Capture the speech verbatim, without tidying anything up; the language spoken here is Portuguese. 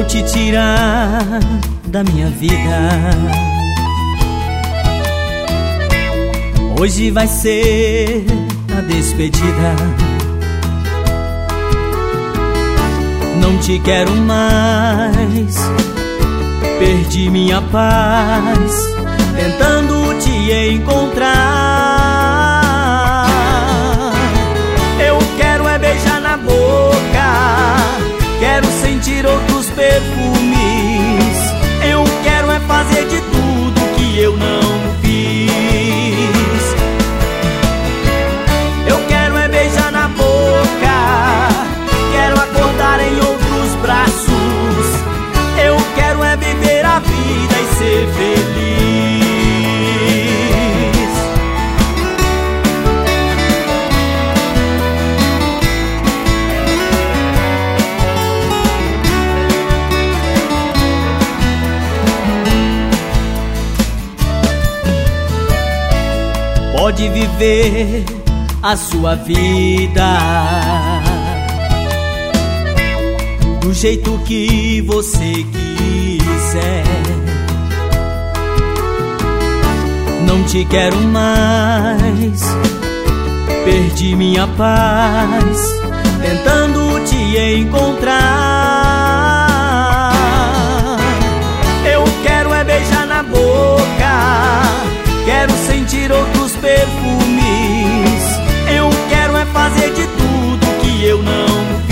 Vou te tirar da minha vida. Hoje vai ser a despedida. Não te quero mais, perdi minha paz tentando te encontrar. Eu quero é beijar na boca, quero sentir outros perfumes. Eu quero é fazer de tudo que eu não fiz. Eu quero é beijar na boca, quero acordar em outros braços. Eu quero é viver a vida e ser feliz. Pode viver a sua vida do jeito que você quiser. Não te quero mais, perdi minha paz tentando te encontrar. Eu quero é beijar na boca, quero sentir outros perfumes. Eu quero é fazer de tudo que eu não